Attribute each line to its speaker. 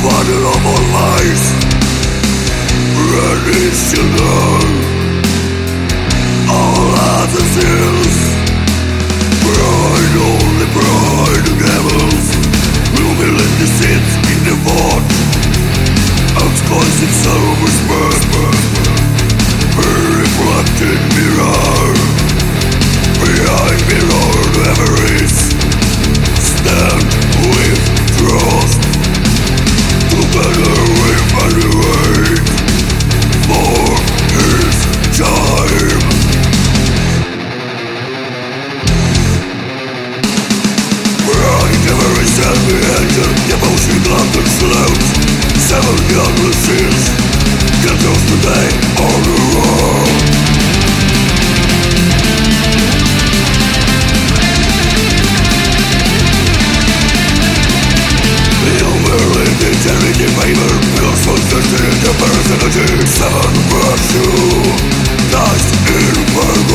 Speaker 1: Bundle of all lies, ready to learn all other sins. Pride, only pride, devils will be let the sins in the vault. Unconscious self-respect, a reflected mirror. Behind mirror memories, stand with trust. Together we evaluate for his time. Behind every self-reaction, devotion, love and salute. 7 godless sins, controls today on the road. Charity favor, because consistency in the personality. 7 virtue, dies in purpose.